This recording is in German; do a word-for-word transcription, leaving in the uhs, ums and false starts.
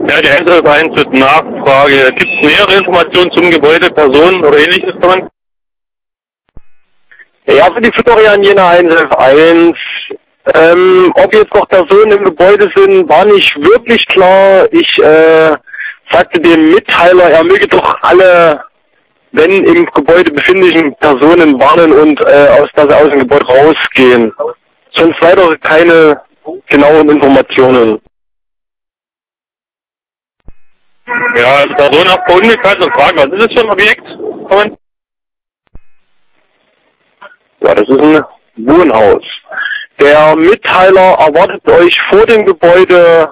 Ja, die eins eins ist Nachfrage. Gibt es mehrere Informationen zum Gebäude, Personen oder ähnliches dran? Ja, für die Florian Jena eins eins. Ähm, ob jetzt noch Personen im Gebäude sind, war nicht wirklich klar. Ich äh, sagte dem Mitteiler, er möge doch alle, wenn im Gebäude befindlichen Personen warnen und äh, aus, dass sie aus dem Gebäude rausgehen. Sonst leider keine genauen Informationen. Ja, also Personen auf Unbekannt und fragen, was ist das für ein Objekt? Kommen? Ja, das ist ein Wohnhaus. Der Mitteiler erwartet euch vor dem Gebäude.